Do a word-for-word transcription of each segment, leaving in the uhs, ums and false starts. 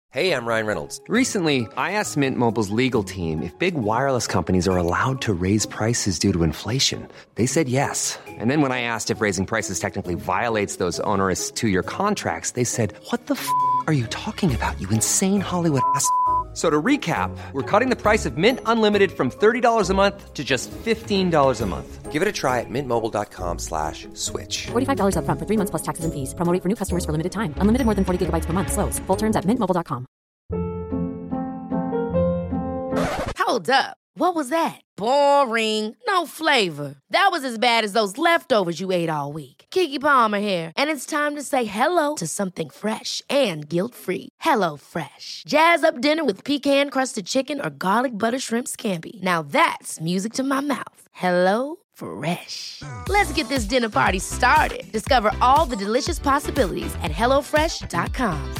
Hey, I'm Ryan Reynolds. Recently, I asked Mint Mobile's legal team if big wireless companies are allowed to raise prices due to inflation. They said yes. And then when I asked if raising prices technically violates those onerous two-year contracts, they said, what the f*** are you talking about, you insane Hollywood ass f- So to recap, we're cutting the price of Mint Unlimited from thirty dollars a month to just fifteen dollars a month. Give it a try at mintmobile.com slash switch. forty-five dollars up front for three months plus taxes and fees. Promo rate for new customers for limited time. Unlimited more than forty gigabytes per month. Slows full terms at mint mobile dot com. Hold up. What was that? Boring. No flavor. That was as bad as those leftovers you ate all week. Keke Palmer here, and it's time to say hello to something fresh and guilt-free. Hello Fresh. Jazz up dinner with pecan-crusted chicken or garlic butter shrimp scampi. Now that's music to my mouth. Hello Fresh. Let's get this dinner party started. Discover all the delicious possibilities at hello fresh dot com.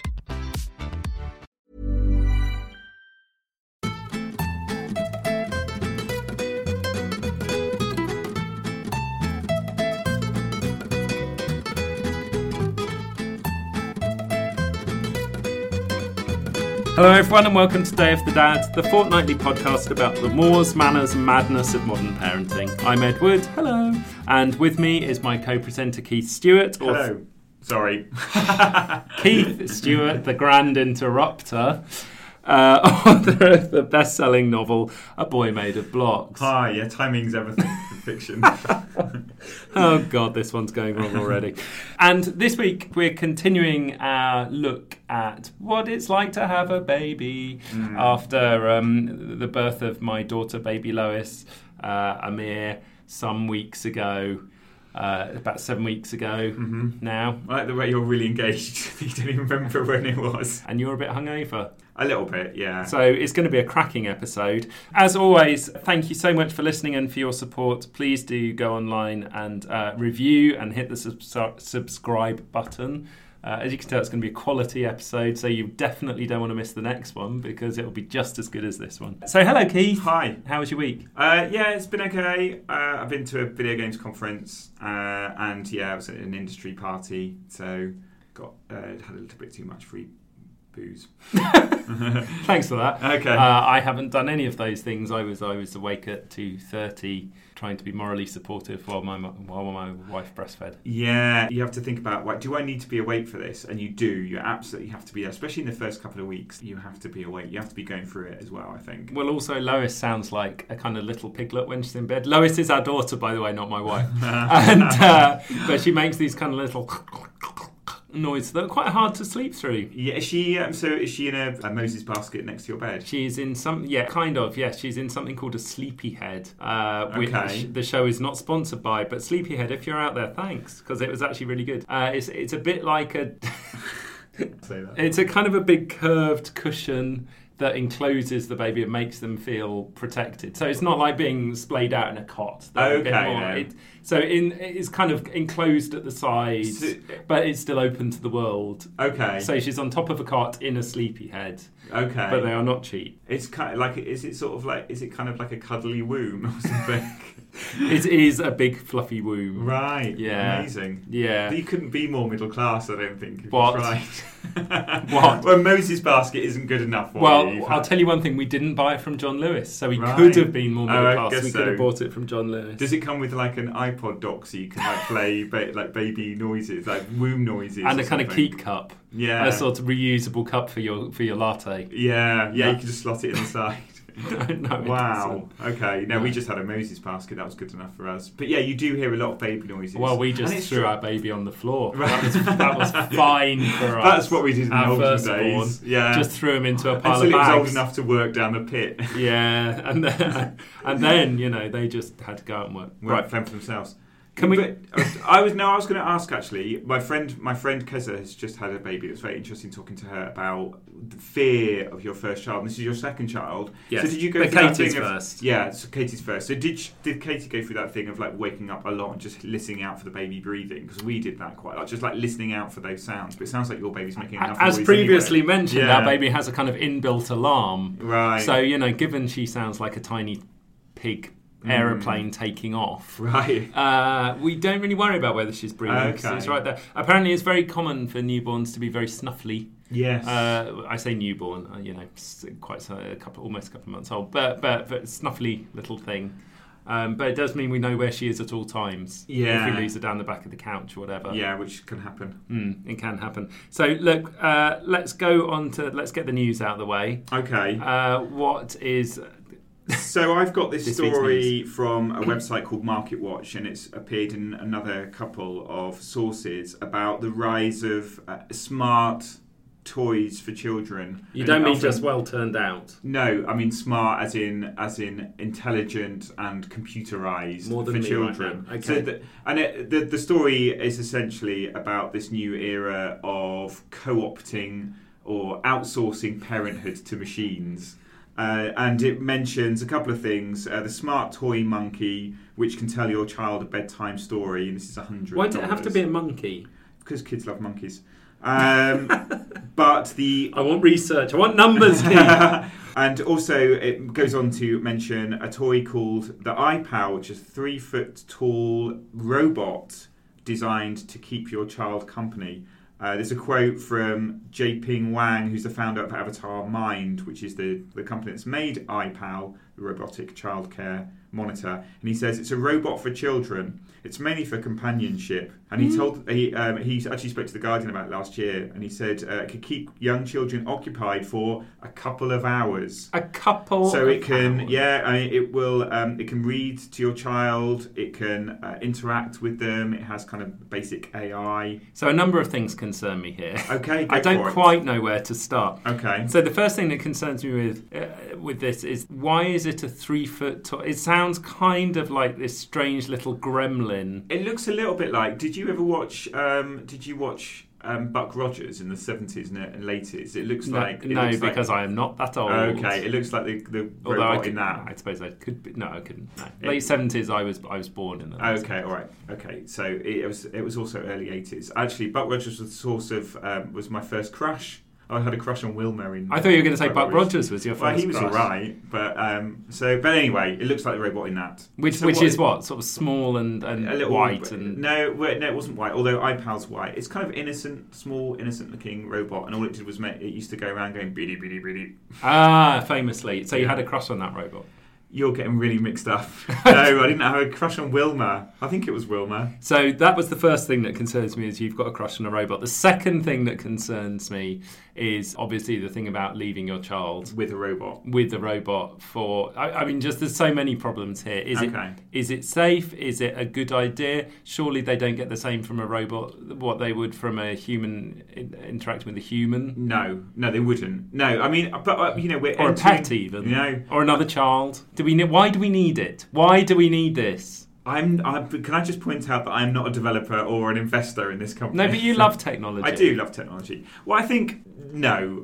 Hello everyone and welcome to Day of the Dad, the fortnightly podcast about the mores, manners and madness of modern parenting. I'm Ed Wood, hello, and with me is my co-presenter Keith Stewart. Hello, or... sorry. Keith Stewart, the grand interrupter, uh, author of the best-selling novel A Boy Made of Blocks. Hi, yeah, timing's everything for fiction. Oh God, this one's going wrong already. And this week we're continuing our look at what it's like to have a baby mm. after um, the birth of my daughter, baby Lois, uh, a mere some weeks ago. Uh, about seven weeks ago mm-hmm. now. I like the way you're really engaged. You don't even remember when it was. And you're a bit hungover. A little bit, yeah. So it's going to be a cracking episode. As always, thank you so much for listening and for your support. Please do go online and uh, review and hit the sub- subscribe button. Uh, as you can tell, it's going to be a quality episode, so you definitely don't want to miss the next one because it will be just as good as this one. So hello, Keith. Hi. How was your week? Uh, yeah, it's been okay. Uh, I've been to a video games conference uh, and yeah, I was at an industry party, so got uh, had a little bit too much free booze. Thanks for that. Okay. Uh, I haven't done any of those things. I was I was awake at two thirty, trying to be morally supportive while my while my wife breastfed. Yeah, you have to think about, like, do I need to be awake for this? And you do. You absolutely have to be, especially in the first couple of weeks. You have to be awake. You have to be going through it as well, I think. Well, also Lois sounds like a kind of little piglet when she's in bed. Lois is our daughter, by the way, not my wife. and uh, but she makes these kind of little noise that are quite hard to sleep through. Yeah, is she, um, so is she in a, a Moses basket next to your bed? She's in some, yeah, kind of, yes. She's in something called a Sleepyhead, uh, which okay. the show is not sponsored by, but Sleepyhead, if you're out there, thanks, because it was actually really good. Uh, it's, it's a bit like a... Say that. It's a kind of a big curved cushion that encloses the baby and makes them feel protected. So it's not like being splayed out in a cot. Okay. A bit more. It, so in, it's kind of enclosed at the sides, so, but it's still open to the world. Okay. So she's on top of a cot in a Sleepyhead. Okay. But they are not cheap. It's kind of like, is it sort of like, is it kind of like a cuddly womb or something? It is a big fluffy womb. Right. Yeah. Amazing. Yeah. You couldn't be more middle class, I don't think. If What? You tried. What? Well, Moses basket isn't good enough for well, you. Well, I'll tell you one thing. We didn't buy it from John Lewis, so we right. could have been more middle oh, class. I guess We so. could have bought it from John Lewis. Does it come with like an iPod dock so you can like play ba- like baby noises, like womb noises, and or a kind of something? keep cup? Yeah. A sort of reusable cup for your for your latte. Yeah, yeah, No. you can just slot it in the side. no, no, it Wow. doesn't. Okay. No, No. we just had a Moses basket. That was good enough for us. But yeah, you do hear a lot of baby noises. Well, we And just it's threw true. our baby on the floor. Right. That was that was fine for us. That's what we did in Our the olden firstborn. days. Yeah. Just threw him into a pile Until of it was bags. old enough to work down the pit. Yeah, and then, and then you know they just had to go out and work. Right, fend for themselves. Can we? But I was no, I was going to ask actually. My friend, my friend Keza has just had a baby. It's very interesting talking to her about the fear of your first child. And this is your second child. Yes. So did you go But through that Katie's thing of, first. Yeah, so Katie's first. So did sh- did Katie go through that thing of like waking up a lot and just listening out for the baby breathing? Because we did that quite a lot, just like listening out for those sounds. But it sounds like your baby's making enough As noise previously anyway. mentioned, Yeah. our baby has a kind of inbuilt alarm. Right. So you know, given she sounds like a tiny pig aeroplane taking off. Right. Uh, we don't really worry about whether she's breathing. 'Cause Okay. It's right there. Apparently, it's very common for newborns to be very snuffly. Yes. Uh, I say newborn, uh, you know, quite a couple, almost a couple of months old, but but, but snuffly little thing. Um, but it does mean we know where she is at all times. Yeah. If we lose her down the back of the couch or whatever. Yeah, which can happen. Mm, it can happen. So look, uh, let's go on to let's get the news out of the way. Okay. Uh, what is? So I've got this, this story from a website called Market Watch, and it's appeared in another couple of sources about the rise of uh, smart toys for children. You And don't mean often- just well turned out. No, I mean smart as in as in intelligent and computerized More than for me children. right now. Okay. So the, and it, the the story is essentially about this new era of co-opting or outsourcing parenthood to machines. Uh, and it mentions a couple of things. Uh, the smart toy monkey, which can tell your child a bedtime story, and this is a hundred. Why does it have to be a monkey? Because kids love monkeys. Um, but the I want research. I want numbers, Keith. And also it goes on to mention a toy called the iPal, which is a three foot tall robot designed to keep your child company. Uh, there's a quote from Jaeping Wang, who's the founder of Avatar Mind, which is the, the company that's made iPal, the robotic childcare monitor. And he says it's a robot for children. It's mainly for companionship. And he told he um, he actually spoke to The Guardian about it last year, and he said uh, it could keep young children occupied for a couple of hours. A couple. So of it can, hours. yeah, I mean, it will. Um, it can read to your child. It can uh, interact with them. It has kind of basic A I. So a number of things concern me here. Okay, go I don't for it. quite know where to start. Okay. So the first thing that concerns me with uh, with this is why is it a three foot toy? It sounds kind of like this strange little gremlin. It looks a little bit like. Did you ever watch? Um, did you watch um, Buck Rogers in the seventies and, and eighties? It looks No, like. It no looks because like, I am not that old. Okay, it looks like the the Although robot I could, in that. I suppose I could. Be, no, I couldn't. No. It- Late seventies. I was. I was born in the. Okay, all right. Okay, so it, it was it was also early eighties. Actually, Buck Rogers was the source of um, was my first crush. I had a crush on Will Merry. I thought you were going to say Buck Rogers was your first. Well, he was crush. all right, but um, so but anyway, it looks like the robot in that. Which So which what- is what sort of small and, and a little white and no, well, no, it wasn't white. Although iPal's white, it's kind of innocent, small, innocent-looking robot, and all it did was make, it used to go around going beady, beady, beady. ah famously. So you had a crush on that robot. You're getting really mixed up. No, I didn't have a crush on Wilma. I think it was Wilma. So that was the first thing that concerns me is you've got a crush on a robot. The second thing that concerns me is obviously the thing about leaving your child With a robot. with the robot for I, I mean just there's so many problems here. Is Okay. it is it safe? Is it a good idea? Surely they don't get the same from a robot what they would from a human in, interacting with a human No, no, they wouldn't. No, I mean, but uh, you know, we're or a entering- pet even You know, or another child. Do we ne- why do we need it? Why do we need this? I'm, I'm. Can I just point out that I'm not a developer or an investor in this company? No, but you love technology. I do love technology. Well, I think no.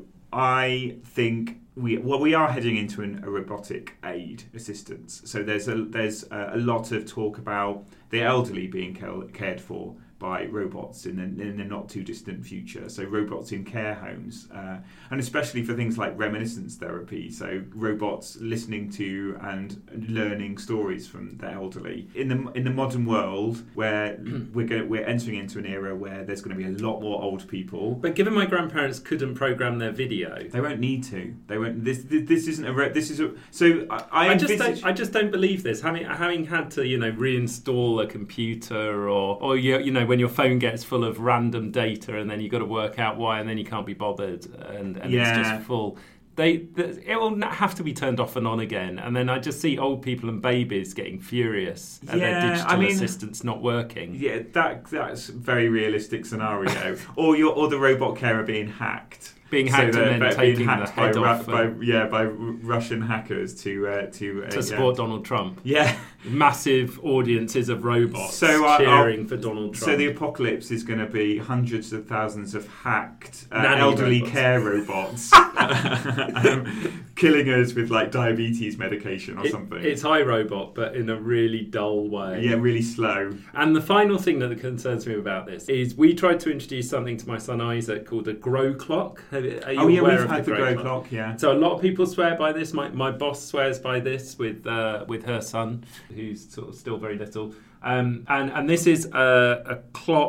I think we well we are heading into an, a robotic aid assistance. So there's a there's a, a lot of talk about the elderly being ca- cared for by robots in the, in the not too distant future. So robots in care homes, uh, and especially for things like reminiscence therapy. So robots listening to and learning stories from the elderly. In the in the modern world, where we're going, we're entering into an era where there's going to be a lot more old people. But given my grandparents couldn't program their video, They won't need to. They won't. This this, this isn't a. Re- this is a. So I, I, I just envisage- don't. I just don't believe this. Having having had to, you know, reinstall a computer, or or you you know when your phone gets full of random data, and then you got to work out why, and then you can't be bothered, and, and Yeah. it's just full. They, the, it will not have to be turned off and on again, and then I just see old people and babies getting furious at Yeah, their digital I mean- assistants not working. Yeah, that that's a very realistic scenario. or your or the robot carer being hacked. Being hacked that- and then but being taking the hacked by, head Ru- off by and- yeah by Ru- Russian hackers to uh, to uh, to yeah. support Donald Trump. Yeah. Massive audiences of robots So, uh, cheering I'll- for Donald Trump. So the apocalypse is going to be hundreds of thousands of hacked uh, Nanny elderly robots. care robots um, killing us with like diabetes medication or It- something. It's iRobot, but in a really dull way. yeah, really slow. And the final thing that concerns me about this is we tried to introduce something to my son Isaac called a grow clock. Are you Oh yeah, aware we've of had the the grow, grow clock? clock. Yeah. So a lot of people swear by this. My my boss swears by this with uh, with her son, who's sort of still very little. Um, and and this is a, a clock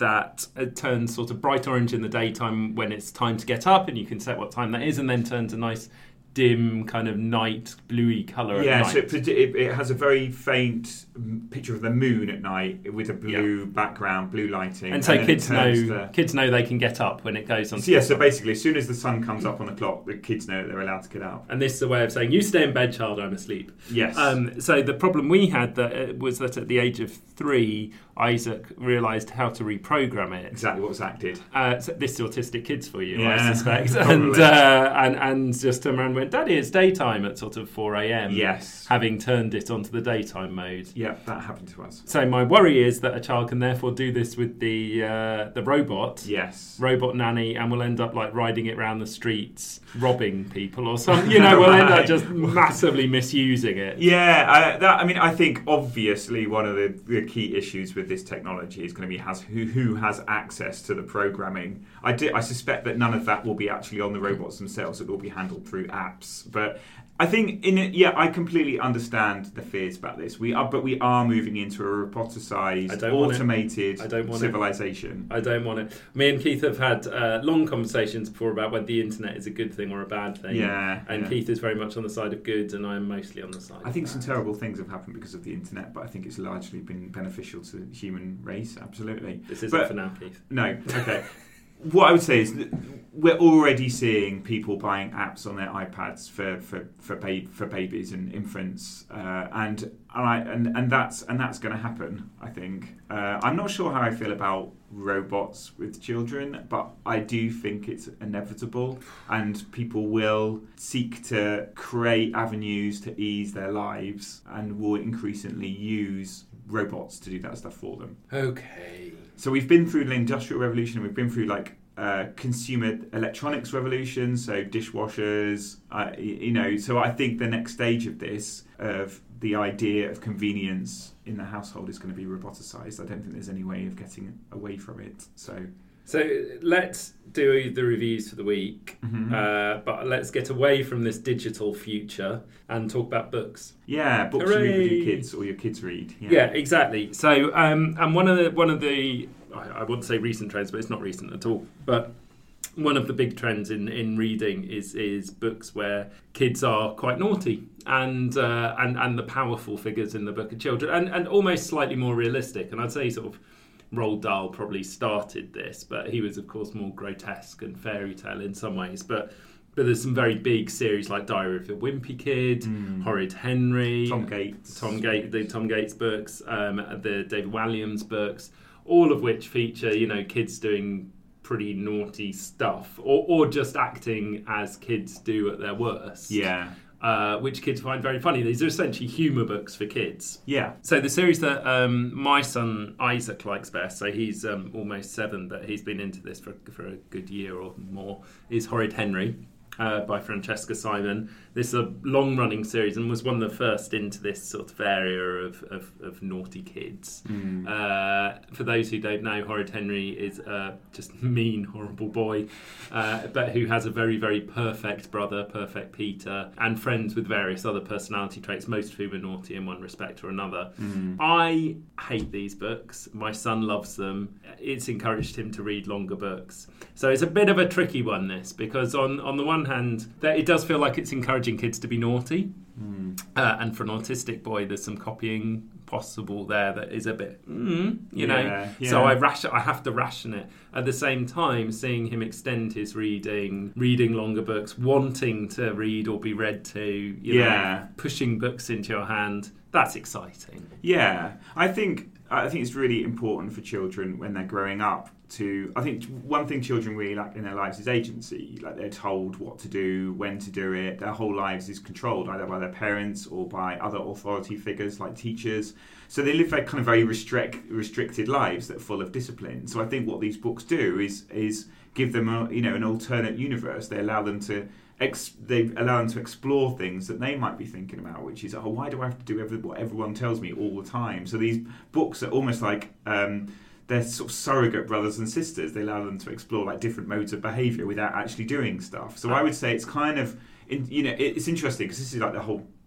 that it turns sort of bright orange in the daytime when it's time to get up, and you can set what time that is, and then turns a nice dim kind of night bluey colour yeah, at night. Yeah, so it, it, it has a very faint picture of the moon at night with a blue yeah. background, blue lighting. And so and kids know the... kids know they can get up when it goes on. So, yeah, so basically as soon as the sun comes up on the clock, the kids know that they're allowed to get up. And this is a way of saying, you stay in bed, child, I'm asleep. Yes. Um, so the problem we had that was that at the age of three, Isaac realised how to reprogram it. Exactly what Zach did. Uh, so this is autistic kids for you, yeah, I suspect. and, uh, and and just turned around and went, Daddy, it's daytime at sort of four a.m. Yes. Having turned it onto the daytime mode. Yeah, that happened to us. So my worry is that a child can therefore do this with the uh, the robot. Yes. Robot nanny, and we'll end up like riding it around the streets, robbing people or something. You know, we'll end up just massively misusing it. Yeah, I, that, I mean, I think obviously one of the, the key issues with this technology is going to be has who, who has access to the programming. I, do, I suspect that none of that will be actually on the robots themselves. It will be handled through apps. But I think, in it, yeah, I completely understand the fears about this. We are, but we are moving into a roboticized, automated I don't want civilization. It. I don't want it. Me and Keith have had uh, long conversations before about whether the internet is a good thing or a bad thing. Yeah, and yeah. Keith is very much on the side of good, and I'm mostly on the side. I think of some bad. terrible things have happened because of the internet, but I think it's largely been beneficial to the human race. Absolutely. This isn't but, for now, Keith. No. Okay. What I would say is that we're already seeing people buying apps on their iPads for for for, ba- for babies and infants, uh, and and, I, and and that's and that's going to happen. I think. Uh, I'm not sure how I feel about robots with children, but I do think it's inevitable, and people will seek to create avenues to ease their lives, and will increasingly use robots to do that stuff for them. Okay. So we've been through the Industrial Revolution, we've been through like uh, consumer electronics revolution, so dishwashers, uh, you know, so I think the next stage of this, of the idea of convenience in the household is going to be roboticized. I don't think there's any way of getting away from it. So So let's do the reviews for the week, mm-hmm. uh, but let's get away from this digital future and talk about books. Yeah, books Hooray! you read with your kids or your kids read. Yeah, yeah exactly. So, um, and one of the one of the I, I wouldn't say recent trends, but it's not recent at all. But one of the big trends in, in reading is is books where kids are quite naughty, and uh, and and the powerful figures in the book are children, and and almost slightly more realistic. And I'd say sort of Roald Dahl probably started this, but he was, of course, more grotesque and fairy tale in some ways. But but there's some very big series like Diary of a Wimpy Kid, mm. Horrid Henry, Tom Gates, Tom Gates, the Tom Gates books, um, the David Walliams books, all of which feature, you know, kids doing pretty naughty stuff, or or just acting as kids do at their worst. Yeah. Uh, which kids find very funny. These are essentially humour books for kids. Yeah. So the series that um, my son Isaac likes best, so he's um, almost seven, but he's been into this for for a good year or more, is Horrid Henry uh, by Francesca Simon. This is a long-running series and was one of the first into this sort of area of, of, of naughty kids. Mm. Uh, for those who don't know, Horrid Henry is a just mean, horrible boy, uh, but who has a very, very perfect brother, perfect Peter, and friends with various other personality traits, most of whom are naughty in one respect or another. Mm. I hate these books. My son loves them. It's encouraged him to read longer books. So it's a bit of a tricky one, this, because on, on the one hand, that it does feel like it's encouraging kids to be naughty, mm. uh, and for an autistic boy there's some copying possible there that is a bit mm, you yeah, know yeah. So I ration, I have to ration it. At the same time, seeing him extend his reading, reading longer books, wanting to read or be read to, you yeah. know, pushing books into your hand, that's exciting. Yeah, I think I think it's really important for children when they're growing up to, I think one thing children really lack in their lives is agency. Like, they're told what to do, when to do it. Their whole lives is controlled either by their parents or by other authority figures like teachers. So they live their kind of very restrict, restricted lives that are full of discipline. So I think what these books do is is give them a, you know, an alternate universe. They allow them to Ex- they allow them to explore things that they might be thinking about, which is, oh, why do I have to do every- what everyone tells me all the time? So these books are almost like um, they're sort of surrogate brothers and sisters. They allow them to explore like different modes of behaviour without actually doing stuff. So I would say it's kind of, in, you know, it's interesting because this is like the whole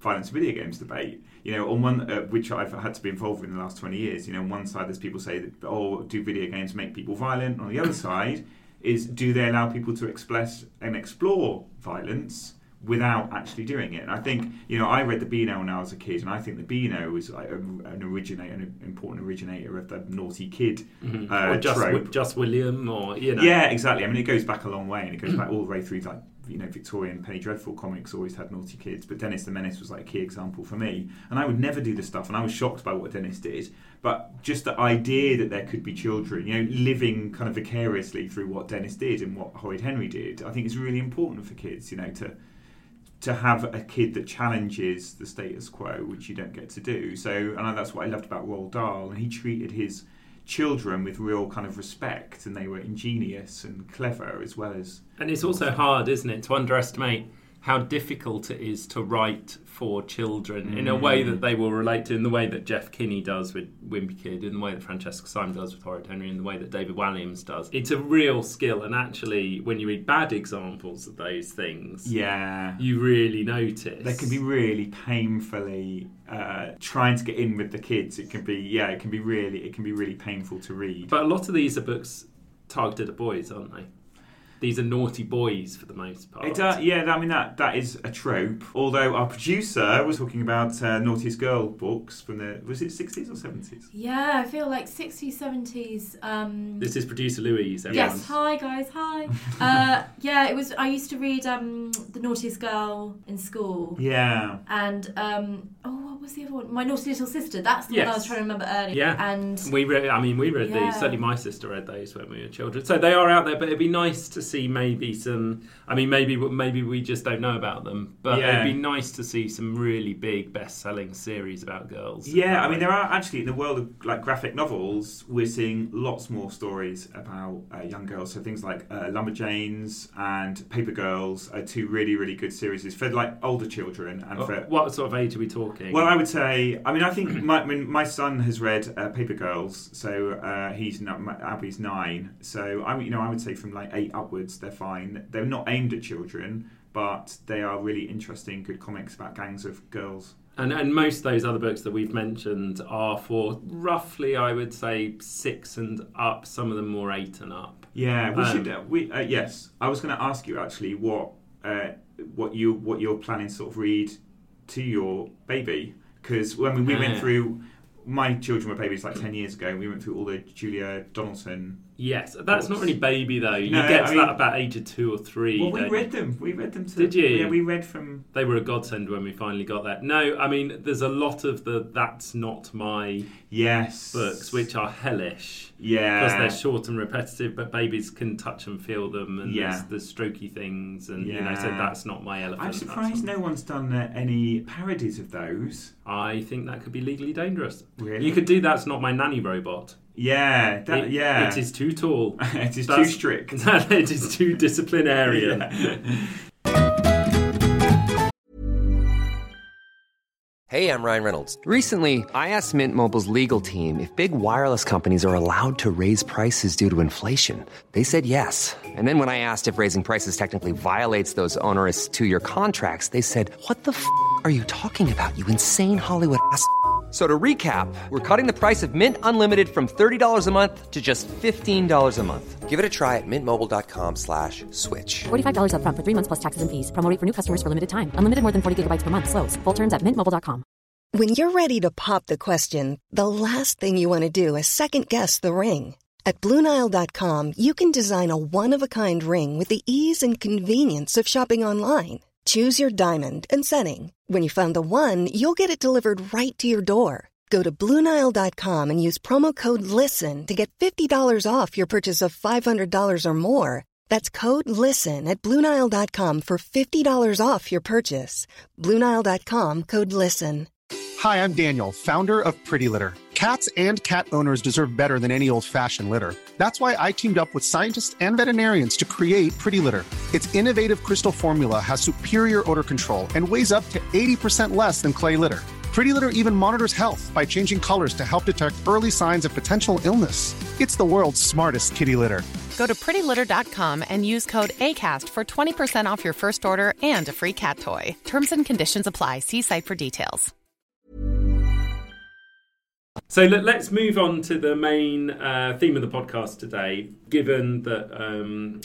violence in video games debate. You know, on one, uh, which I've had to be involved with in the last twenty years, you know, on one side there's people say that, oh, do video games make people violent? On the other side is, do they allow people to express and explore violence without actually doing it? And I think, you know, I read the Beano when I was a kid, and I think the Beano was like a, an originator, an important originator of the naughty kid mm-hmm. uh, or just, trope. Just William, or, you know. Yeah, exactly. I mean, it goes back a long way, and it goes back all the way through, like, you know, Victorian Penny Dreadful comics always had naughty kids, but Dennis the Menace was like a key example for me. And I would never do this stuff, and I was shocked by what Dennis did. But just the idea that there could be children, you know, living kind of vicariously through what Dennis did and what Horrid Henry did, I think is really important for kids, you know, to to have a kid that challenges the status quo, which you don't get to do. So, and that's what I loved about Roald Dahl, and he treated his children with real kind of respect, and they were ingenious and clever as well as... And it's also hard, isn't it, to underestimate how difficult it is to write for children mm. in a way that they will relate to, in the way that Jeff Kinney does with Wimpy Kid, in the way that Francesca Simon does with Horrid Henry, in the way that David Walliams does. It's a real skill, and actually, when you read bad examples of those things, yeah, you really notice. They can be really painfully uh, trying to get in with the kids. It can be, yeah, it can be really, it can be really painful to read. But a lot of these are books targeted at boys, aren't they? These are naughty boys for the most part. It, uh, yeah, I mean, that that is a trope. Although our producer was talking about uh, Naughtiest Girl books from the, was it sixties or seventies? Yeah, I feel like sixties, seventies. Um... This is producer Louise. Everyone. Yes, hi guys, hi. uh, yeah, it was. I used to read um, The Naughtiest Girl in school. Yeah. And, um, oh, what was the other one? My Naughty Little Sister. That's the yes. one I was trying to remember earlier. Yeah. And we read, I mean, we read yeah. these. Certainly my sister read those when we were children. So they are out there, but it'd be nice to see maybe some, I mean, maybe maybe we just don't know about them, but yeah. it'd be nice to see some really big best-selling series about girls. Yeah, I mean, there are actually, in the world of like graphic novels, we're seeing lots more stories about uh, young girls. So things like uh, Lumberjanes and Paper Girls are two really, really good series for like older children. And for what sort of age are we talking? Well, I would say, I mean, I think my I mean, my son has read uh, Paper Girls, so uh, he's not, Abby's nine. So I, you know, I would say from like eight upwards, they're fine. They're not aimed at children, but they are really interesting, good comics about gangs of girls. And and most of those other books that we've mentioned are for roughly, I would say, six and up. Some of them more eight and up. Yeah, we um, should. Uh, we uh, yes, I was going to ask you actually what uh, what you what you're planning to sort of read to your baby, because when I mean, we went through. My children were babies like ten years ago, and we went through all the Julia Donaldson. Yes, that's books. Not really baby though. You no, get I to mean, that about age of two or three. Well, we read them. We read them. To, Did you? Yeah, we read from. They were a godsend when we finally got that. No, I mean, there's a lot of the "That's Not My" yes books, which are hellish. Yeah, because they're short and repetitive, but babies can touch and feel them, and yeah. there's, there's strokey things, and yeah. you know, so that's not my elephant. I'm surprised no one's done uh, any parodies of those. I think that could be legally dangerous. Really? You could do That's Not My Nanny Robot. Yeah, that, it, yeah. It is too tall. It is That's, too strict. It is too disciplinarian. Yeah. Hey, I'm Ryan Reynolds. Recently, I asked Mint Mobile's legal team if big wireless companies are allowed to raise prices due to inflation. They said yes. And then when I asked if raising prices technically violates those onerous two-year contracts, they said, "What the f*** are you talking about, you insane Hollywood ass f- So to recap, we're cutting the price of Mint Unlimited from thirty dollars a month to just fifteen dollars a month. Give it a try at mintmobile.com slash switch. forty-five dollars up front for three months plus taxes and fees. Promo rate for new customers for limited time. Unlimited more than forty gigabytes per month. Slows full terms at mint mobile dot com. When you're ready to pop the question, the last thing you want to do is second-guess the ring. At Blue Nile dot com, you can design a one-of-a-kind ring with the ease and convenience of shopping online. Choose your diamond and setting. When you find the one, you'll get it delivered right to your door. Go to Blue Nile dot com and use promo code LISTEN to get fifty dollars off your purchase of five hundred dollars or more. That's code LISTEN at Blue Nile dot com for fifty dollars off your purchase. Blue Nile dot com, code LISTEN. Hi, I'm Daniel, founder of Pretty Litter. Cats and cat owners deserve better than any old-fashioned litter. That's why I teamed up with scientists and veterinarians to create Pretty Litter. Its innovative crystal formula has superior odor control and weighs up to eighty percent less than clay litter. Pretty Litter even monitors health by changing colors to help detect early signs of potential illness. It's the world's smartest kitty litter. Go to pretty litter dot com and use code ACAST for twenty percent off your first order and a free cat toy. Terms and conditions apply. See site for details. So let, let's move on to the main uh, theme of the podcast today, given that um,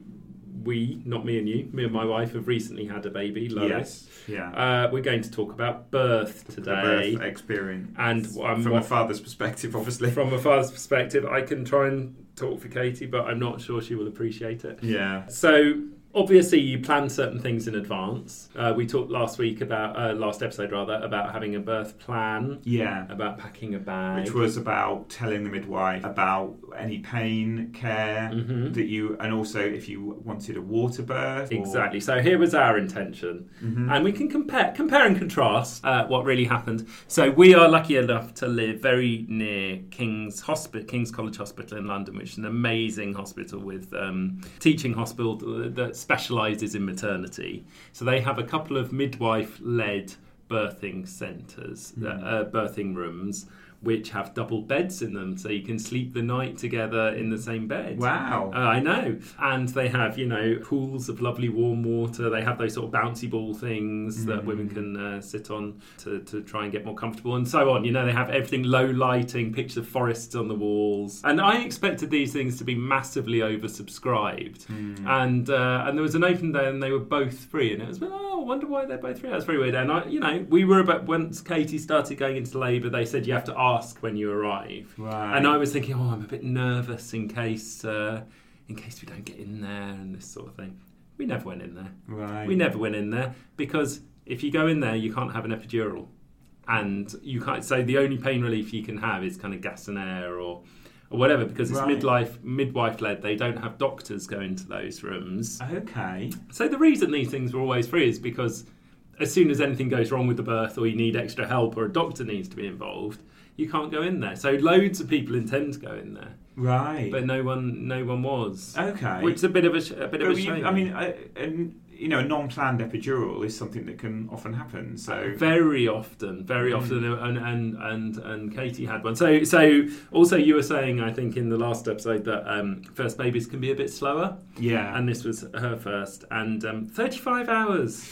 we, not me and you, me and my wife have recently had a baby, Lois. Yes, yeah. Uh, we're going to talk about birth today. The birth experience. And um, from what, a father's perspective, obviously. From a father's perspective, I can try and talk for Katie, but I'm not sure she will appreciate it. Yeah. So obviously you plan certain things in advance. Uh, we talked last week about, uh, last episode rather, about having a birth plan. Yeah. About packing a bag. Which was about telling the midwife about any pain care mm-hmm. that you, and also if you wanted a water birth. Exactly. Or... So here was our intention. Mm-hmm. And we can compare compare and contrast uh, what really happened. So we are lucky enough to live very near King's Hospital, King's College Hospital in London, which is an amazing hospital with um, teaching hospital that specialises in maternity. So they have a couple of midwife-led birthing centres, mm. uh, birthing rooms, which have double beds in them, so you can sleep the night together in the same bed. Wow. Uh, I know. And they have, you know, pools of lovely warm water. They have those sort of bouncy ball things mm. that women can uh, sit on to, to try and get more comfortable and so on. You know, they have everything low lighting, pictures of forests on the walls. And I expected these things to be massively oversubscribed. Mm. And uh, and there was an open day and they were both free. And it was, oh, I wonder why they're both free. That's very weird. And, I, you know, we were about, once Katie started going into labour, they said you have to ask when you arrive, right. And I was thinking, oh, I'm a bit nervous in case, uh, in case we don't get in there and this sort of thing. We never went in there. Right. We never went in there because if you go in there, you can't have an epidural, and you can't. So the only pain relief you can have is kind of gas and air or, or whatever, because it's right. midlife midwife led. They don't have doctors go into those rooms. Okay. So the reason these things were always free is because as soon as anything goes wrong with the birth or you need extra help or a doctor needs to be involved, you can't go in there. So loads of people intend to go in there, right? But no one, no one was. Okay, which is a bit of a, sh- a bit but of a you, shame. I mean, I, and you know, a non-planned epidural is something that can often happen. So very often, very mm. often, and, and and and Katie had one. So so also you were saying, I think in the last episode that um, first babies can be a bit slower. Yeah, and this was her first, and um, thirty-five hours.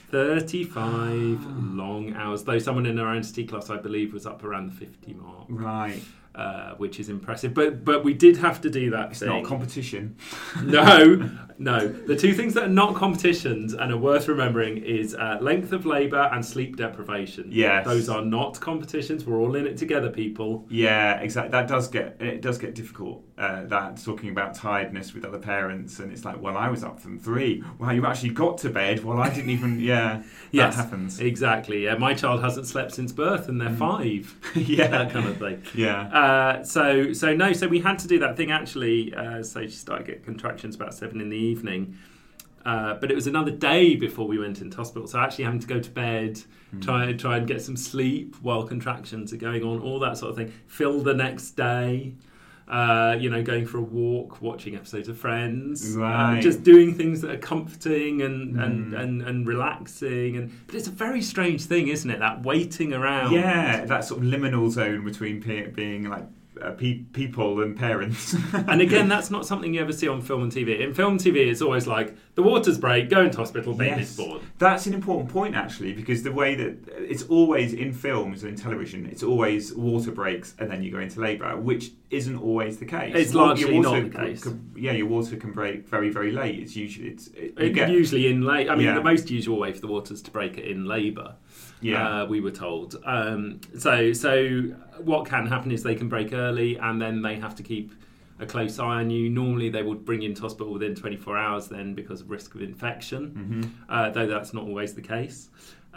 thirty-five long hours, though someone in our entity class, I believe, was up around the fifty mark. Right. Uh, which is impressive. But but we did have to do that it's thing. It's not competition. no, no. The two things that are not competitions and are worth remembering is uh, length of labour and sleep deprivation. Yes. Those are not competitions. We're all in it together, people. Yeah, exactly. That does get, it does get difficult, uh, that talking about tiredness with other parents. And it's like, well, I was up from three. Well, you actually got to bed. Well, I didn't even, yeah. Yes, that happens. Exactly. Yeah, my child hasn't slept since birth and they're mm. five. yeah. That kind of thing. Yeah. Uh, so, so no, so we had to do that thing actually. Uh, so she started getting contractions about seven in the evening. Uh, but it was another day before we went into hospital. So actually having to go to bed, mm. try, try and get some sleep while contractions are going on, all that sort of thing. Fill the next day. Uh, you know, going for a walk, watching episodes of Friends, right. uh, just doing things that are comforting and, mm. and, and, and relaxing. And but it's a very strange thing, isn't it? That waiting around. Yeah, that sort of liminal zone between pe- being like uh, pe- people and parents. And again, that's not something you ever see on film and T V. In film and T V, it's always like the waters break, go into hospital, baby's yes. born. That's an important point actually, because the way that it's always in films and in television, it's always water breaks and then you go into labour, which isn't always the case. It's largely your water not the case. Can, yeah, your water can break very, very late. It's usually it's it, you it, get, usually in labour. I mean, yeah. the most usual way for the waters to break it in labour. Yeah, uh, we were told. Um, so, so what can happen is they can break early, and then they have to keep a close eye on you. Normally, they would bring you into hospital within twenty-four hours, then because of risk of infection. Mm-hmm. Uh, though that's not always the case.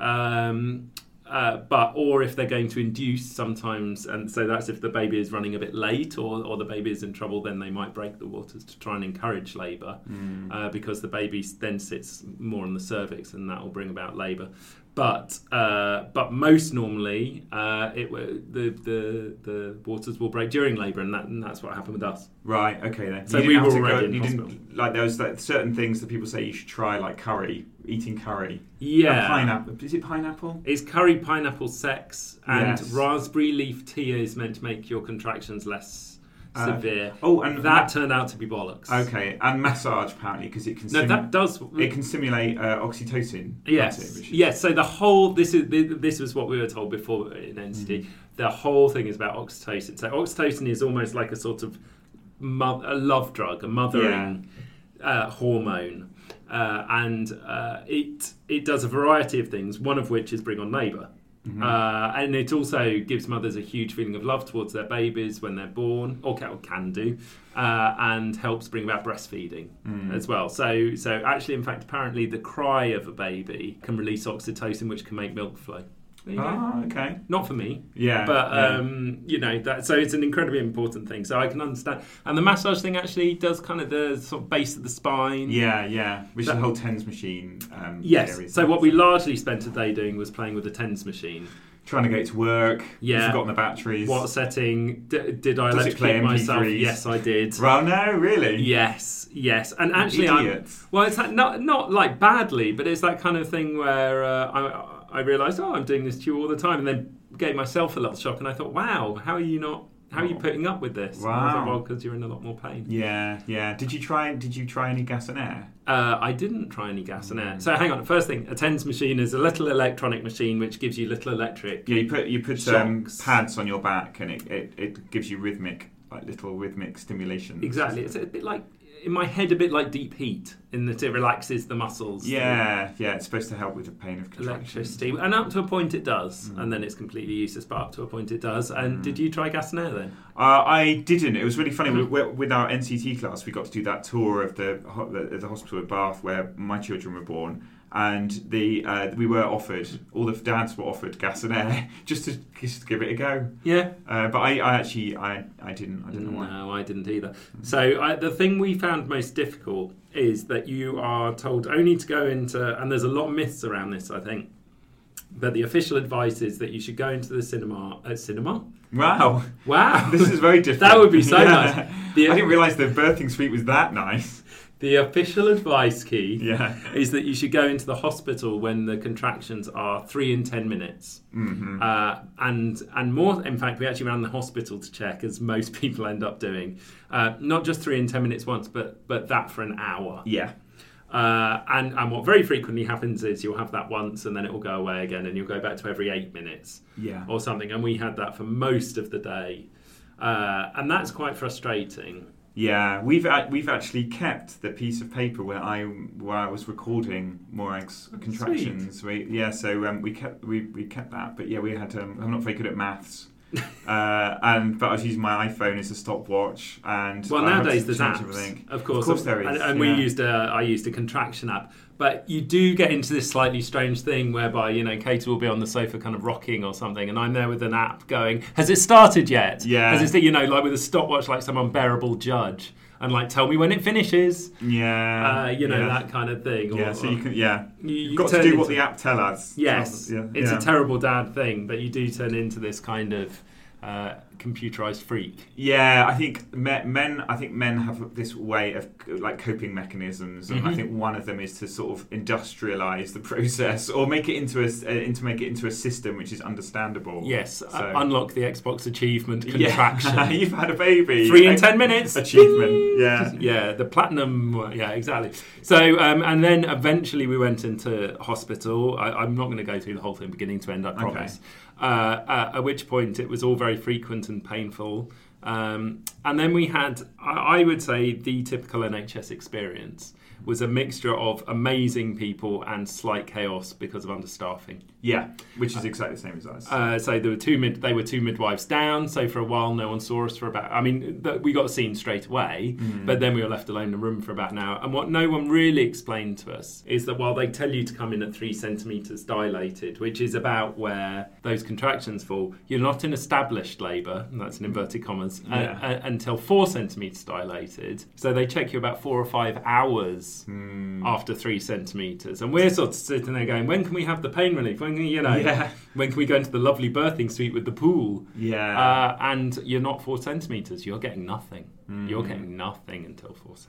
Um, Uh, but or if they're going to induce sometimes, and so that's if the baby is running a bit late or, or the baby is in trouble, then they might break the waters to try and encourage labour mm. uh, because the baby then sits more on the cervix and that will bring about labour. But uh, but most normally uh, it the, the the waters will break during labour, and that and that's what happened with us. Right. Okay then. So you we didn't were have to already go, in you hospital. didn't, like there was like certain things that people say you should try, like curry, eating curry. Yeah. And pineapple. Is it pineapple? It's curry, pineapple, sex, and yes. raspberry leaf tea is meant to make your contractions less severe. Uh, oh, and that ma- turned out to be bollocks. Okay, and massage apparently because it can. No, sim- that does. It can stimulate uh, oxytocin. Yes, it, which is... yes. So the whole this is this was what we were told before in N C T. Mm-hmm. The whole thing is about oxytocin. So oxytocin is almost like a sort of mo- a love drug, a mothering yeah. uh, hormone, uh, and uh, it it does a variety of things. One of which is bring on labour. Mm-hmm. Uh, and it also gives mothers a huge feeling of love towards their babies when they're born, or can, or can do, uh, and helps bring about breastfeeding mm. as well. So, so actually, in fact, apparently, the cry of a baby can release oxytocin, which can make milk flow. There you oh, go. okay. Not for me. Yeah. But, yeah. Um, you know, that, so it's an incredibly important thing. So I can understand. And the massage thing actually does kind of the sort of base of the spine. Yeah, yeah. Which that, is the whole TENS machine. Um, yes. Series. So what we largely spent a day doing was playing with the TENS machine. Trying to get it to work. Yeah. Forgotten the batteries. What setting? D- did I Does electrocute myself? Yes, I did. Well, no, really? Yes, yes. And actually, I'm, well, it's like not not like badly, but it's that kind of thing where uh, I I realised, oh, I'm doing this to you all the time, and then gave myself a little shock, and I thought, wow, how are you not? How are you putting up with this? Wow. And I thought, well, because you're in a lot more pain. Yeah, yeah. Did you try? Did you try any gas and air? Uh, I didn't try any gas and air. So hang on. First thing, a TENS machine is a little electronic machine which gives you little electric. Yeah, you put you put um, pads on your back, and it, it, it gives you rhythmic, like little rhythmic stimulation. Exactly. It's a bit like in my head, a bit like deep heat, in that it relaxes the muscles. Yeah, yeah. It's supposed to help with the pain of contraction. Electricity, and up to a point it does, mm. and then it's completely useless. But up to a point it does. And mm. did you try gas and air then? Uh, I didn't. It was really funny. Mm. With, with our N C T class, we got to do that tour of the the, the hospital at Bath where my children were born. And the uh, we were offered, all the dads were offered gas and air just to just to give it a go. Yeah, uh, but I, I actually I, I didn't I didn't know why. No, I didn't either. So I, the thing we found most difficult is that you are told only to go into, and there's a lot of myths around this, I think. But the official advice is that you should go into the cinema. Uh, cinema? Wow, wow, this is very different. That would be so yeah. nice. The, I didn't realise the birthing suite was that nice. The official advice, Keith, yeah. is that you should go into the hospital when the contractions are three in ten minutes. Mm-hmm. Uh, and and more, in fact, we actually ran the hospital to check, as most people end up doing. Uh, not just three in ten minutes once, but but that for an hour. Yeah. Uh, and, and what very frequently happens is you'll have that once and then it will go away again and you'll go back to every eight minutes yeah. or something. And we had that for most of the day. Uh, and that's quite frustrating. Yeah, we've we've actually kept the piece of paper where I where I was recording Morag's oh, contractions. We, yeah, so um, we kept we, we kept that. But yeah, we had. Um, I'm not very good at maths, uh, and but I was using my iPhone as a stopwatch. And well, I nowadays there's apps, everything. of course. Of course there is. And, and yeah. we used a I used a contraction app. But you do get into this slightly strange thing whereby, you know, Katie will be on the sofa kind of rocking or something, and I'm there with an app going, has it started yet? Yeah. Has it, you know, like with a stopwatch, like some unbearable judge, and like, tell me when it finishes. Yeah. Uh, you know, yeah. that kind of thing. Yeah, or, so you can, yeah. You, you You've got to do what into, the app tells us. Yes. Yeah. It's yeah. a terrible dad thing, but you do turn into this kind of uh, computerized freak. Yeah, I think men. I think men have this way of like coping mechanisms, and mm-hmm. I think one of them is to sort of industrialize the process or make it into a into make it into a system which is understandable. Yes, so, uh, unlock the Xbox achievement contraction. Yeah. You've had a baby. Three in ten minutes. Achievement. Yeah, yeah. The platinum. Yeah, exactly. So, um, and then eventually we went into hospital. I, I'm not going to go through the whole thing beginning to end, I promise. Okay. Uh, uh, at which point it was all very frequent and painful. Um, and then we had, I, I would say, the typical N H S experience was a mixture of amazing people and slight chaos because of understaffing. Yeah, which is exactly the same as us. Uh, so there were two mid, they were two midwives down. So for a while, no one saw us for about. I mean, th- we got seen straight away, mm. but then we were left alone in the room for about an hour. And what no one really explained to us is that while they tell you to come in at three centimeters dilated, which is about where those contractions fall, you're not in established labour. And that's in inverted commas yeah. uh, uh, until four centimeters dilated. So they check you about four or five hours. Mm. After three centimetres, and we're sort of sitting there going, when can we have the pain relief? When can you know? Yeah. When can we go into the lovely birthing suite with the pool? Yeah. Uh, and you're not four centimetres. You're getting nothing. Mm. You're getting nothing until four centimetres.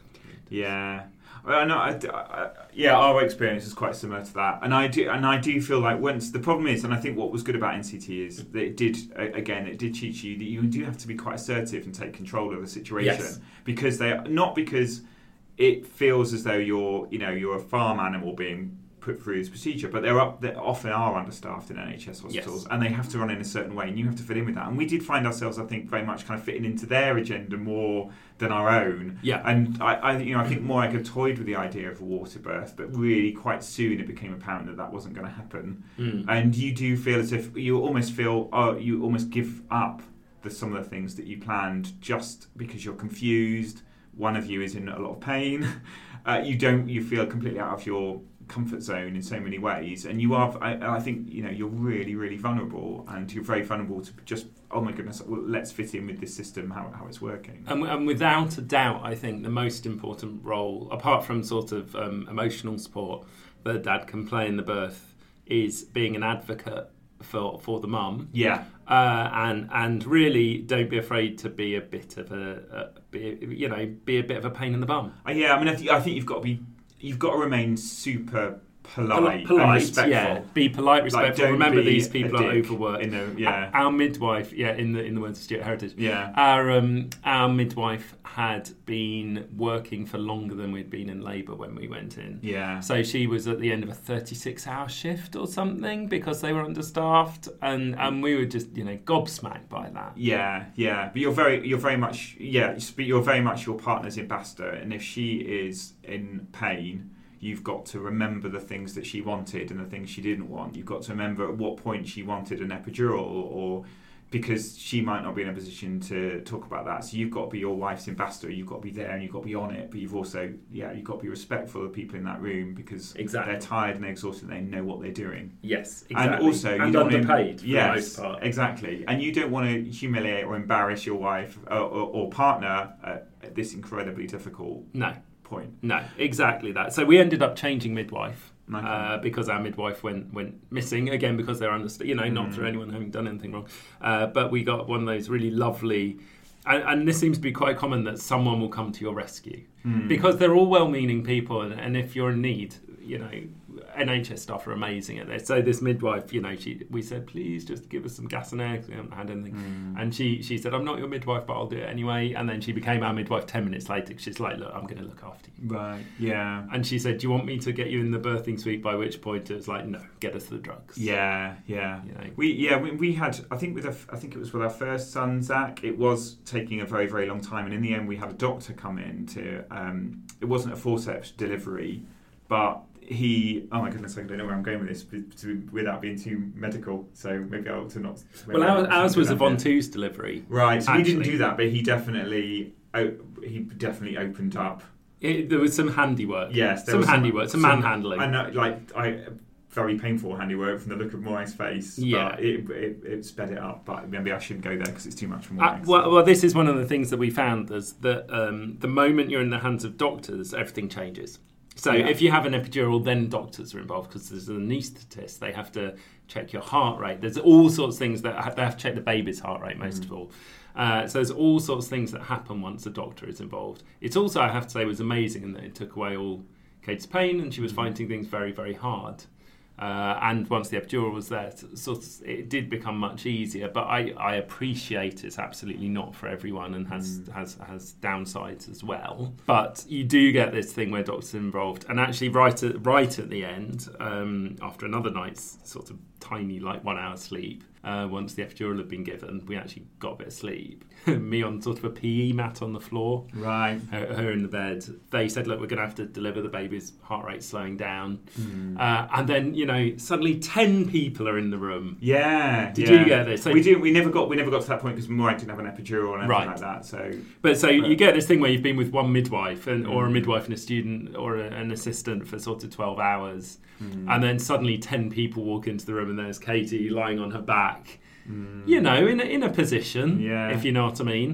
Yeah. Well, no, I, I, yeah, our experience is quite similar to that, and I do, and I do feel like once the problem is, and I think what was good about N C T is that it did, again, it did teach you that you do have to be quite assertive and take control of the situation, Yes. because they are not because it feels as though you're, you know, you're a farm animal being put through this procedure, but they're up, they often are understaffed in N H S hospitals, Yes. and they have to run in a certain way, and you have to fit in with that. And we did find ourselves, I think, very much kind of fitting into their agenda more than our own. Yeah. And I, I you know, I think more I could toyed with the idea of a water birth, but really quite soon it became apparent that that wasn't going to happen. Mm. And you do feel as if you almost feel, oh, you almost give up the, some of the things that you planned just because you're confused. One of you is in a lot of pain. Uh, you don't. You feel completely out of your comfort zone in so many ways, and you are. I, I think you know you're really, really vulnerable, and you're very vulnerable to just. Oh my goodness! Well, let's fit in with this system. How how it's working. And, and without a doubt, I think the most important role, apart from sort of um, emotional support that a dad can play in the birth, is being an advocate for for the mum. Yeah. Uh, and and really don't be afraid to be a bit of a, a be, you know be a bit of a pain in the bum. Uh, yeah, I mean, I, th- I think you've got to be, you've got to remain super polite, polite, and respectful. Yeah. Be polite, respectful. Like, Remember, be these people are dick overworked. In the, yeah, our, our midwife, yeah, in the in the words of Stuart Heritage, yeah, our um, our midwife had been working for longer than we'd been in labour when we went in. Yeah. So she was at the end of a thirty-six hour shift or something because they were understaffed, and, and we were just you know gobsmacked by that. Yeah, yeah. But you're very, you're very much, yeah. But you're very much your partner's ambassador, and if she is in pain, you've got to remember the things that she wanted and the things she didn't want. You've got to remember at what point she wanted an epidural, or because she might not be in a position to talk about that. So you've got to be your wife's ambassador. You've got to be there and you've got to be on it. But you've also, yeah, you've got to be respectful of the people in that room because exactly. they're tired and they're exhausted and they know what they're doing. Yes, exactly. And also, you and don't underpaid want to, for yes, the most part. Exactly. And you don't want to humiliate or embarrass your wife or, or, or partner at, at this incredibly difficult no. point. No, exactly that. So we ended up changing midwife. Okay. Uh, because our midwife went went missing again because they're under you know not mm. through anyone having done anything wrong, uh, but we got one of those really lovely, and, and this seems to be quite common that someone will come to your rescue mm. because they're all well-meaning people, and, and if you're in need, you know, N H S staff are amazing at this. So this midwife, you know, she we said, please just give us some gas and air because we haven't had anything. Mm. And she, she said, I'm not your midwife, but I'll do it anyway. And then she became our midwife ten minutes later. She's like, look, I'm going to look after you. Right, yeah. And she said, do you want me to get you in the birthing suite? By which point it was like, no, get us the drugs. Yeah, yeah. You know? We yeah we, we had I think with a, I think it was with our first son Zach. It was taking a very very long time, and in the end we had a doctor come in to. Um, it wasn't a forceps delivery, but. He, oh my goodness, I don't know where I'm going with this to, without being too medical, so maybe I ought to not. Well, ours, ours was a ventouse delivery. Right, so actually. We didn't do that, but he definitely, he definitely opened up. It, there was some handiwork. Yes, there some was handiwork, some, some manhandling. I know, like, I, very painful handiwork from the look of Maureen's face. Yeah. But it, it, it sped it up, but maybe I shouldn't go there because it's too much for Uh, Maureen. well, well, this is one of the things that we found is that um, the moment you're in the hands of doctors, everything changes. So yeah. if you have an epidural, then doctors are involved because there's an anaesthetist. They have to check your heart rate. There's all sorts of things that ha- they have to check the baby's heart rate most mm. of all. Uh, so there's all sorts of things that happen once a doctor is involved. It's also, I have to say, was amazing in that it took away all Kate's pain and she was finding things very, very hard. Uh, and once the epidural was there, sort of, it did become much easier. But I, I appreciate it's absolutely not for everyone and has, mm. has has downsides as well. But you do get this thing where doctors are involved. And actually right at, right at the end, um, after another night's sort of tiny, like one hour sleep, uh, once the epidural had been given, we actually got a bit of sleep. Me on sort of a P E mat on the floor. Right. Her, her in the bed. They said, look, we're going to have to deliver the baby's heart rate slowing down. Mm. Uh, and then, you know, suddenly ten people are in the room. Yeah. Did yeah. you get this? So, we did. We never got. We never got to that point because Maureen didn't have an epidural and everything right. like that. So, but so but, you get this thing where you've been with one midwife and, or a midwife and a student or a, an assistant for sort of twelve hours, mm. and then suddenly ten people walk into the room and there's Katie lying on her back. Mm. You know, in a, in a position, yeah. if you know what I mean.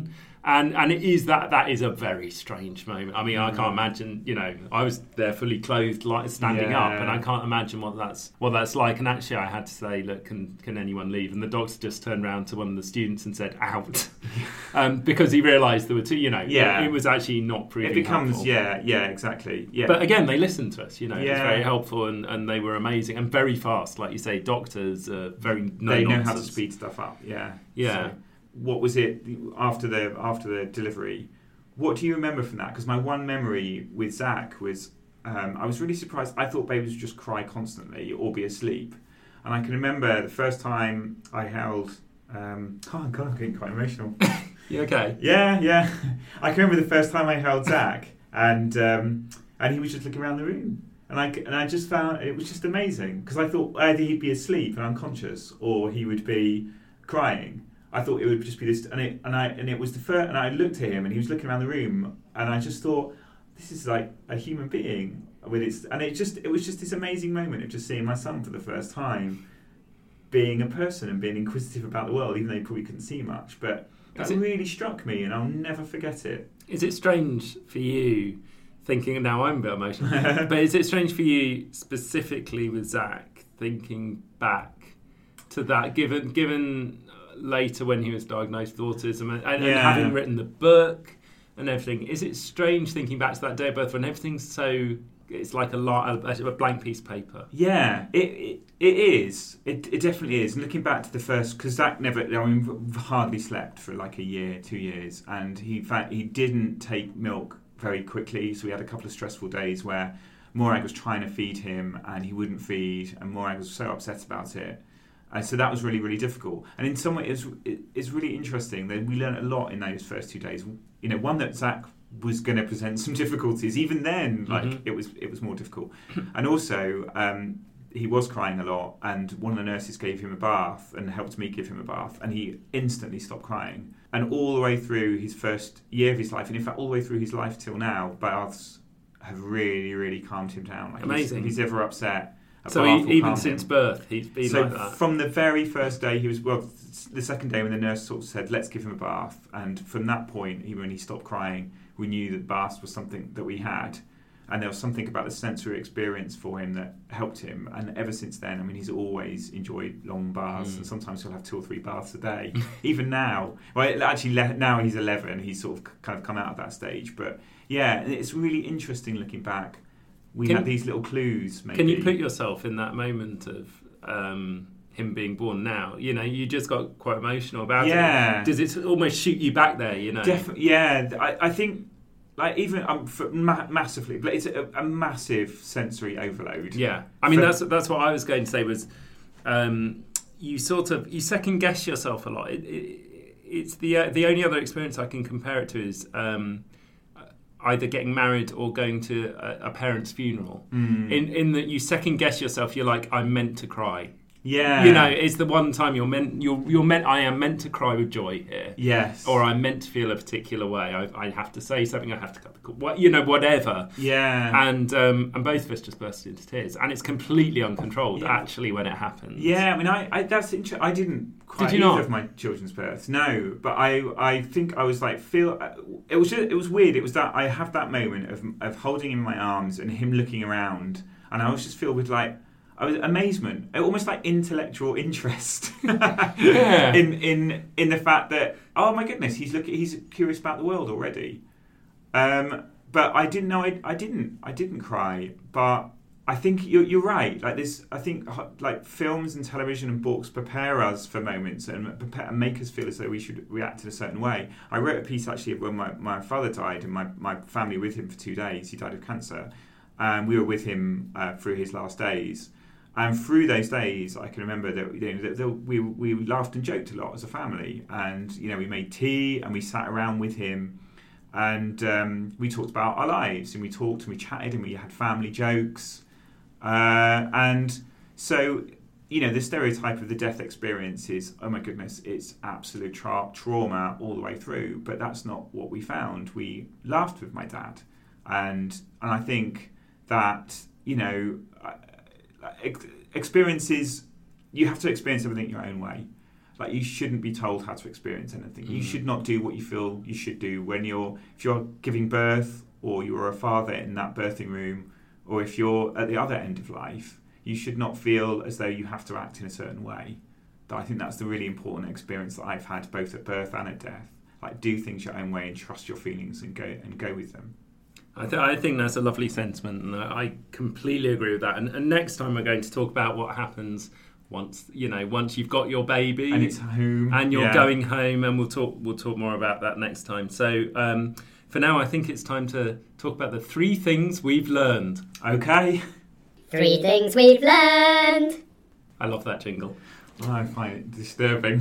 And and it is that that is a very strange moment. I mean, I can't imagine. You know, I was there fully clothed, like standing Yeah. up, and I can't imagine what that's what that's like. And actually, I had to say, look, can can anyone leave? And the doctor just turned around to one of the students and said, out, um, because he realised there were two. You know, Yeah. it, it was actually not proving. It becomes helpful. yeah, yeah, exactly. Yeah. But again, they listened to us. You know, it was Yeah. very helpful, and, and they were amazing and very fast. Like you say, doctors are very no they know nonsense. how to speed stuff up. Yeah. Yeah. So, what was it after the after the delivery? What do you remember from that? Because my one memory with Zach was um, I was really surprised. I thought babies would just cry constantly or be asleep, and I can remember the first time I held. Um, oh God, I'm getting quite emotional. You okay? Yeah, yeah. I can remember the first time I held Zach, and um, and he was just looking around the room, and I and I just found it was just amazing because I thought either he'd be asleep and unconscious, or he would be crying. I thought it would just be this, and it and I and it was the first, and I looked at him, and he was looking around the room, and I just thought, this is like a human being with its, and it just it was just this amazing moment of just seeing my son for the first time, being a person and being inquisitive about the world, even though he probably couldn't see much, but that it, really struck me, and I'll never forget it. Is it strange for you, thinking, now I'm a bit emotional, but is it strange for you specifically with Zach, thinking back to that, given given later when he was diagnosed with autism and, and, Yeah. and having written the book and everything, is it strange thinking back to that day of birth when everything's so, it's like a, lot, a, a blank piece of paper? Yeah, it it, it is. It, it definitely is. And looking back to the first, because Zach never, I mean, hardly slept for like a year, two years, and he in fact he didn't take milk very quickly. So we had a couple of stressful days where Morag was trying to feed him and he wouldn't feed, and Morag was so upset about it. And so that was really, really difficult. And in some way, it's, it's really interesting that we learned a lot in those first two days. You know, one that Zach was going to present some difficulties. Even then, like Mm-hmm. it was, it was more difficult. And also, um, he was crying a lot. And one of the nurses gave him a bath and helped me give him a bath. And he instantly stopped crying. And all the way through his first year of his life, and in fact, all the way through his life till now, baths have really, really calmed him down. Like Amazing. If he's ever upset. So he, even since him. birth, he's been so like that. From the very first day, he was well. The second day, when the nurse sort of said, "Let's give him a bath," and from that point, even when he stopped crying, we knew that baths was something that we had, and there was something about the sensory experience for him that helped him. And ever since then, I mean, he's always enjoyed long baths, mm. and sometimes he'll have two or three baths a day. Even now, well, actually, now he's eleven. He's sort of kind of come out of that stage, but yeah, it's really interesting looking back. We can, had these little clues, maybe. Can you put yourself in that moment of um, him being born now? You know, you just got quite emotional about yeah. it. Does it almost shoot you back there, you know? Definitely, yeah. I, I think, like, even um, for ma- massively, but it's a, a massive sensory overload. Yeah. I mean, for, that's that's what I was going to say was um, you sort of, you second guess yourself a lot. It, it, it's the, uh, the only other experience I can compare it to is... Um, either getting married or going to a, a parent's funeral. Mm. In in that you second guess yourself, you're like, I'm meant to cry. Yeah. You know, it's the one time you're meant you're you're meant I am meant to cry with joy here. Yes. Or I'm meant to feel a particular way. I, I have to say something, I have to cut the call. What you know, whatever. Yeah. And um, and both of us just burst into tears. And it's completely uncontrolled yeah. actually when it happens. Yeah, I mean I, I that's interesting. I didn't cry Did you either not? of my children's births. No, but I I think I was like feel it was just, it was weird. It was that I have that moment of of holding him in my arms and him looking around, and I was just filled with like I was amazement, almost like intellectual interest yeah. in in in the fact that oh my goodness, he's looking, he's curious about the world already. Um, but I didn't know I, I didn't I didn't cry. But I think you're you're right. Like this, I think like films and television and books prepare us for moments and prepare and make us feel as though we should react in a certain way. I wrote a piece actually when my, my father died and my, my family with him for two days. He died of cancer, and we were with him uh, through his last days. And through those days, I can remember that, you know, that, that we we laughed and joked a lot as a family, and you know we made tea and we sat around with him, and um, we talked about our lives, and we talked and we chatted and we had family jokes, uh, and so you know the stereotype of the death experience is oh my goodness, it's absolute tra- trauma all the way through, but that's not what we found. We laughed with my dad, and and I think that you know. Experiences, you have to experience everything your own way. Like, you shouldn't be told how to experience anything. Mm. You should not do what you feel you should do when you're, if you're giving birth, or you're a father in that birthing room, or if you're at the other end of life. You should not feel as though you have to act in a certain way. I think that's the really important experience that I've had both at birth and at death. Like, do things your own way and trust your feelings and go and go with them. I, th- I think that's a lovely sentiment, and I completely agree with that. And, and next time we're going to talk about what happens once, you know, once you've got your baby and it's home and you're yeah. going home, and we'll talk we'll talk more about that next time. So um, for now, I think it's time to talk about the three things we've learned. Okay. Three things we've learned. I love that jingle. Well, I find it disturbing.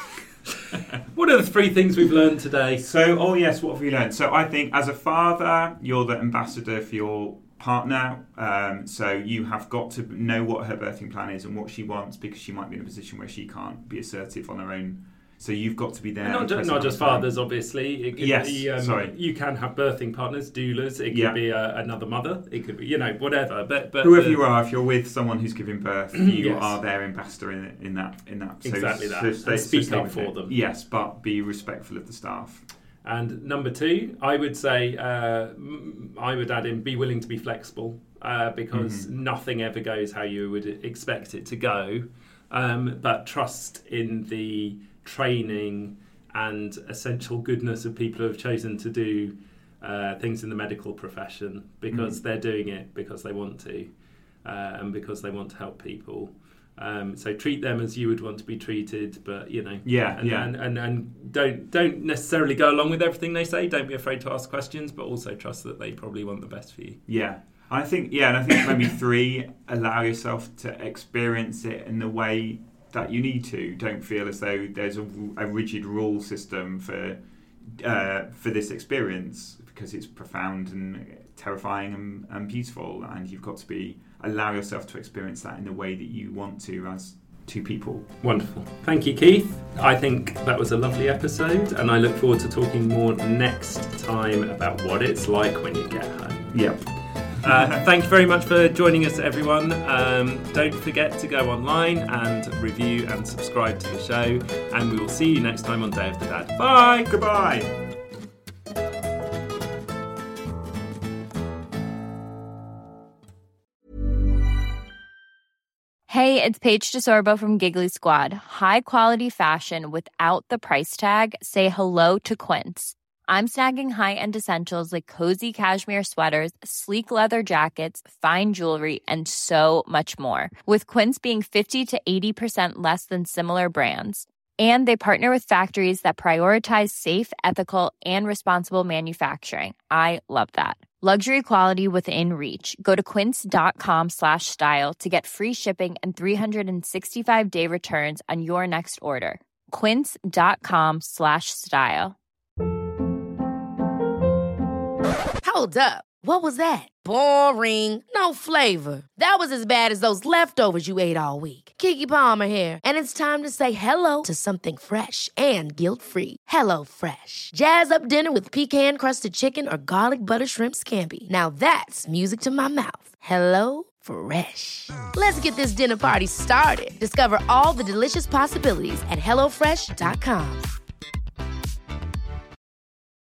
What are the three things we've learned today? So, oh yes, what have we learned? So I think as a father, you're the ambassador for your partner. Um, so you have got to know what her birthing plan is and what she wants, because she might be in a position where she can't be assertive on her own. So you've got to be there. Not, just, not just fathers, obviously. It could yes, be, um, sorry. You can have birthing partners, doulas. It could yeah. be uh, another mother. It could be, you know, whatever. But, but whoever the, you are, if you're with someone who's giving birth, you yes. are their ambassador in in that in that. So, exactly that. So stay, and speak so up for it. them. Yes, but be respectful of the staff. And number two, I would say, uh, I would add in, be willing to be flexible, uh, because mm-hmm. nothing ever goes how you would expect it to go. Um, but trust in the training and essential goodness of people who have chosen to do uh, things in the medical profession, because mm. they're doing it because they want to, uh, and because they want to help people. Um, so treat them as you would want to be treated, but you know, yeah, and, yeah, and, and and don't don't necessarily go along with everything they say. Don't be afraid to ask questions, but also trust that they probably want the best for you. Yeah, I think yeah, and I think maybe three, allow yourself to experience it in the way that you need to. Don't feel as though there's a, a rigid rule system for uh, for this experience, because it's profound and terrifying and, and beautiful, and you've got to be allow yourself to experience that in the way that you want to as two people. Wonderful. Thank you, Keith. I think that was a lovely episode, and I look forward to talking more next time about what it's like when you get home. Yep. Uh, thank you very much for joining us, everyone. Um, don't forget to go online and review and subscribe to the show, and we will see you next time on Day of the Dad. Bye! Goodbye! Hey, it's Paige DeSorbo from Giggly Squad. High quality fashion without the price tag. Say hello to Quince. I'm snagging high-end essentials like cozy cashmere sweaters, sleek leather jackets, fine jewelry, and so much more. With Quince being fifty to eighty percent less than similar brands. And they partner with factories that prioritize safe, ethical, and responsible manufacturing. I love that. Luxury quality within reach. Go to quince.com slash style to get free shipping and three sixty-five day returns on your next order. Quince.com slash style. Hold up. What was that? Boring. No flavor. That was as bad as those leftovers you ate all week. Keke Palmer here, and it's time to say hello to something fresh and guilt-free. Hello Fresh. Jazz up dinner with pecan-crusted chicken or garlic butter shrimp scampi. Now that's music to my mouth. Hello Fresh. Let's get this dinner party started. Discover all the delicious possibilities at hello fresh dot com.